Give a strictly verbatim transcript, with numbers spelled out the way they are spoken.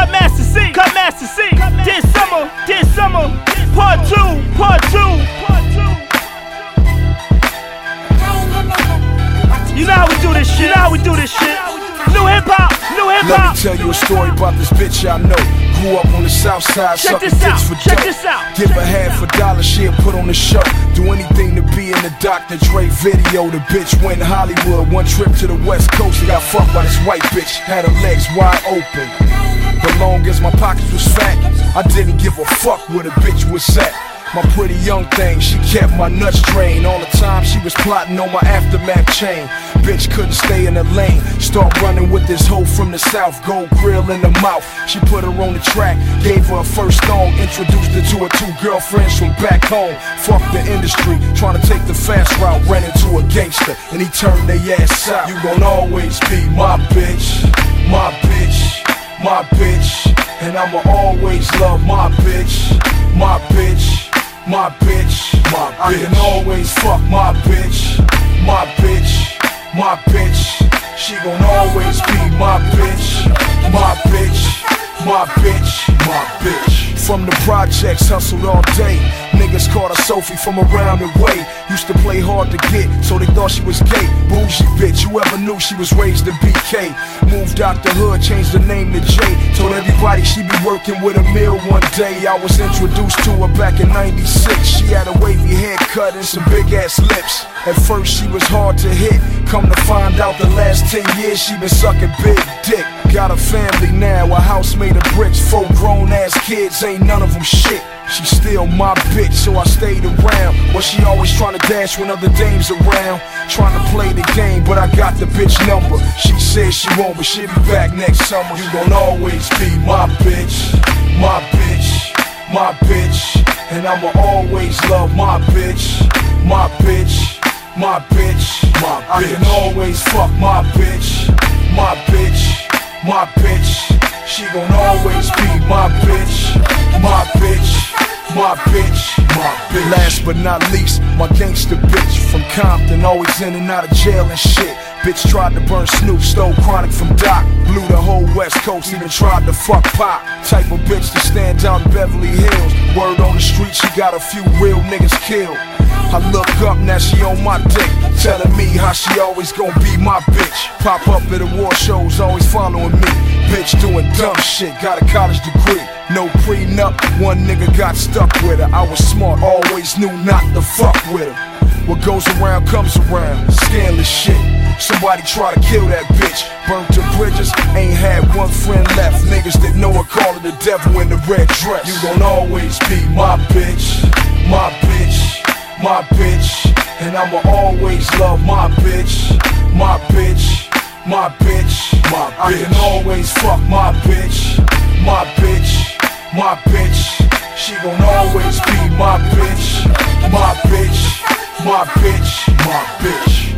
Cut Master C, Cut Master C. This summer, this summer, part two, part two. You know how we do this shit. You know how we do this shit. New hip hop, new hip hop. Let me tell you a story about this bitch I know. Grew up on the south side, Check sucking this out. dicks for Check dope. this out. Give her half a dollar, she'll put on the show. Do anything to be in the Doctor Dre video. The bitch went Hollywood, one trip to the West Coast. Got fucked by this white bitch, had her legs wide open. But long as my pockets was fat, I didn't give a fuck where the bitch was at. My pretty young thing, she kept my nuts drained. All the time she was plotting on my aftermath chain. Bitch couldn't stay in the lane. Start running with this hoe from the south, gold grill in the mouth. She put her on the track, gave her a first song. Introduced her to her two girlfriends from back home. Fuck the industry, trying to take the fast route. Ran into a gangster, and he turned their ass out. You gon' always be my bitch, my bitch, my bitch. And I'ma always love my bitch, my bitch, my bitch, my bitch. I can always fuck my bitch, my bitch, my bitch. She gon' always be my bitch, my bitch, my bitch, my bitch. From the projects, hustled all day. Niggas called her Sophie from around the way. Used to play hard to get, so they thought she was gay. Bougie bitch, whoever knew she was raised in B K. Moved out the hood, changed her name to J. Told everybody she be working with a meal one day. I was introduced to her back in ninety-six. She had a wavy haircut and some big ass lips. At first she was hard to hit. Come to find out the last ten years she been sucking big dick. Got a family now, a house made of bricks. Four grown ass kids, ain't none of them shit. She still my bitch, so I stayed around. But she always trying to dash when other dames around. Trying to play the game, but I got the bitch number. She says she won't, but she'll be back next summer. You gon' always be my bitch, my bitch, my bitch. And I'ma always love my bitch, my bitch, my bitch, my bitch. I can always fuck my bitch, my bitch, my bitch. She gon' always be my bitch, my bitch, my bitch, my bitch. Last but not least, my gangster bitch from Compton, always in and out of jail and shit. Bitch tried to burn Snoop, stole Chronic from Doc. Blew the whole West Coast, even tried to fuck Pop. Type of bitch to stand out in Beverly Hills. Word on the street, she got a few real niggas killed. I look up, now she on my dick, telling me how she always gon' be my bitch. Pop up at award shows, always following me. Bitch doing dumb shit, got a college degree. No prenup, one nigga got stuck with her. I was smart, always knew not to fuck with her. What goes around comes around, scandalous shit. Somebody try to kill that bitch. Burnt the bridges, ain't had one friend left. Niggas that know her call her the devil in the red dress. You gon' always be my bitch, my bitch, my bitch. And I'ma always love my bitch, my bitch, my bitch, my bitch. I can always fuck my bitch, my bitch, my bitch. She gon' always be my bitch, my bitch, my bitch, my bitch.